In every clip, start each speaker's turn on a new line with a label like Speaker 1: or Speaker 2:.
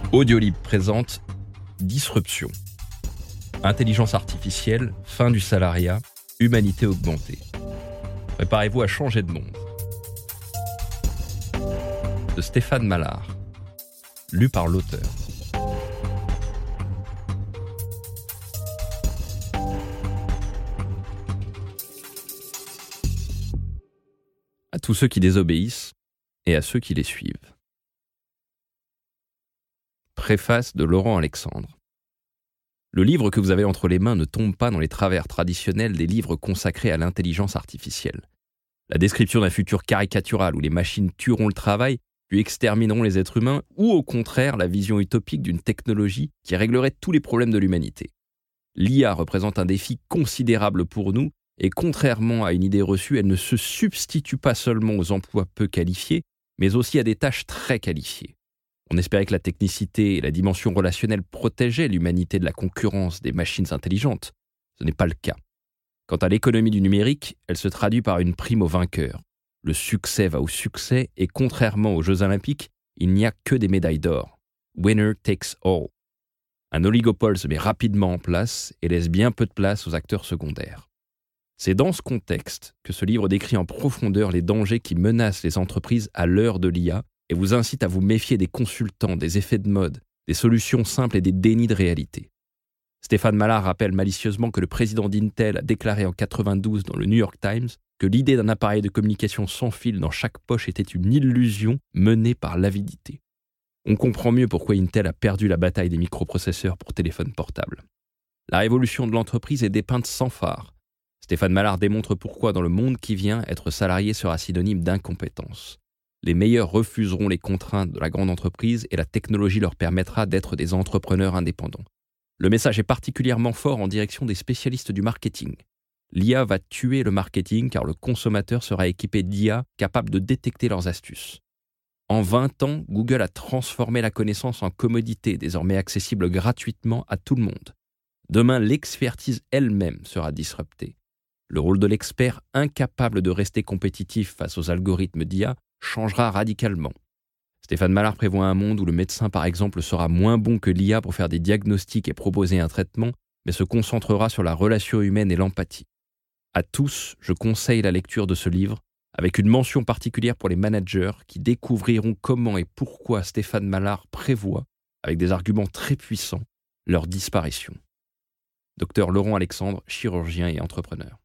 Speaker 1: Audiolib présente Disruption. Intelligence artificielle, fin du salariat, humanité augmentée. Préparez-vous à changer de monde. De Stéphane Mallard. Lu par l'auteur. À tous ceux qui désobéissent et à ceux qui les suivent. Préface de Laurent Alexandre. Le livre que vous avez entre les mains ne tombe pas dans les travers traditionnels des livres consacrés à l'intelligence artificielle. La description d'un futur caricatural où les machines tueront le travail puis extermineront les êtres humains, ou au contraire la vision utopique d'une technologie qui réglerait tous les problèmes de l'humanité. L'IA représente un défi considérable pour nous, et contrairement à une idée reçue, elle ne se substitue pas seulement aux emplois peu qualifiés, mais aussi à des tâches très qualifiées. On espérait que la technicité et la dimension relationnelle protégeaient l'humanité de la concurrence des machines intelligentes. Ce n'est pas le cas. Quant à l'économie du numérique, elle se traduit par une prime aux vainqueurs. Le succès va au succès et contrairement aux Jeux Olympiques, il n'y a que des médailles d'or. Winner takes all. Un oligopole se met rapidement en place et laisse bien peu de place aux acteurs secondaires. C'est dans ce contexte que ce livre décrit en profondeur les dangers qui menacent les entreprises à l'heure de l'IA et vous incite à vous méfier des consultants, des effets de mode, des solutions simples et des dénis de réalité. Stéphane Mallard rappelle malicieusement que le président d'Intel a déclaré en 1992 dans le New York Times que l'idée d'un appareil de communication sans fil dans chaque poche était une illusion menée par l'avidité. On comprend mieux pourquoi Intel a perdu la bataille des microprocesseurs pour téléphones portables. La révolution de l'entreprise est dépeinte sans phare. Stéphane Mallard démontre pourquoi dans le monde qui vient, être salarié sera synonyme d'incompétence. Les meilleurs refuseront les contraintes de la grande entreprise et la technologie leur permettra d'être des entrepreneurs indépendants. Le message est particulièrement fort en direction des spécialistes du marketing. L'IA va tuer le marketing car le consommateur sera équipé d'IA capable de détecter leurs astuces. En 20 ans, Google a transformé la connaissance en commodité, désormais accessible gratuitement à tout le monde. Demain, l'expertise elle-même sera disruptée. Le rôle de l'expert, incapable de rester compétitif face aux algorithmes d'IA, changera radicalement. Stéphane Mallard prévoit un monde où le médecin, par exemple, sera moins bon que l'IA pour faire des diagnostics et proposer un traitement, mais se concentrera sur la relation humaine et l'empathie. À tous, je conseille la lecture de ce livre, avec une mention particulière pour les managers qui découvriront comment et pourquoi Stéphane Mallard prévoit, avec des arguments très puissants, leur disparition. Dr Laurent Alexandre, chirurgien et entrepreneur.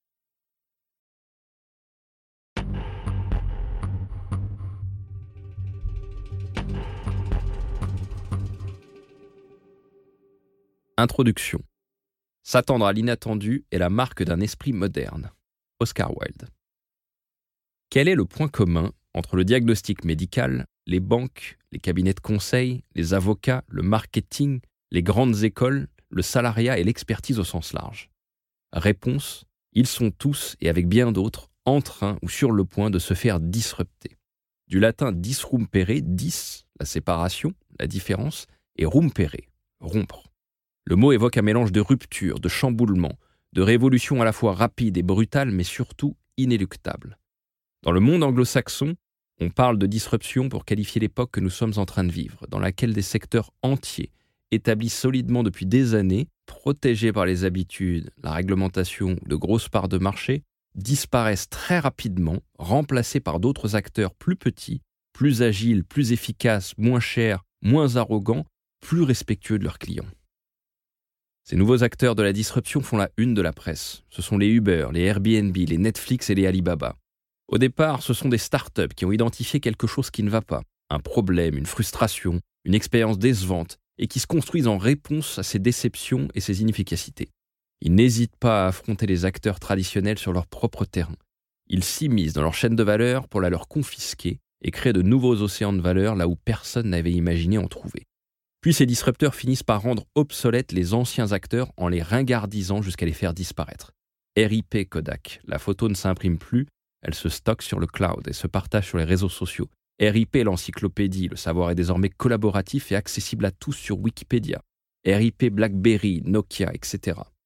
Speaker 1: Introduction. S'attendre à l'inattendu est la marque d'un esprit moderne. Oscar Wilde. Quel est le point commun entre le diagnostic médical, les banques, les cabinets de conseil, les avocats, le marketing, les grandes écoles, le salariat et l'expertise au sens large? Réponse, ils sont tous, et avec bien d'autres, en train ou sur le point de se faire disrupter. Du latin disrumpere, dis, la séparation, la différence, et rumpere, rompre. Le mot évoque un mélange de rupture, de chamboulement, de révolution à la fois rapide et brutale, mais surtout inéluctable. Dans le monde anglo-saxon, on parle de disruption pour qualifier l'époque que nous sommes en train de vivre, dans laquelle des secteurs entiers, établis solidement depuis des années, protégés par les habitudes, la réglementation ou de grosses parts de marché, disparaissent très rapidement, remplacés par d'autres acteurs plus petits, plus agiles, plus efficaces, moins chers, moins arrogants, plus respectueux de leurs clients. Ces nouveaux acteurs de la disruption font la une de la presse. Ce sont les Uber, les Airbnb, les Netflix et les Alibaba. Au départ, ce sont des startups qui ont identifié quelque chose qui ne va pas, un problème, une frustration, une expérience décevante, et qui se construisent en réponse à ces déceptions et ces inefficacités. Ils n'hésitent pas à affronter les acteurs traditionnels sur leur propre terrain. Ils s'immiscent dans leur chaîne de valeur pour la leur confisquer et créer de nouveaux océans de valeur là où personne n'avait imaginé en trouver. Puis ces disrupteurs finissent par rendre obsolètes les anciens acteurs en les ringardisant jusqu'à les faire disparaître. RIP Kodak, la photo ne s'imprime plus, elle se stocke sur le cloud et se partage sur les réseaux sociaux. RIP l'encyclopédie, le savoir est désormais collaboratif et accessible à tous sur Wikipédia. RIP BlackBerry, Nokia, etc.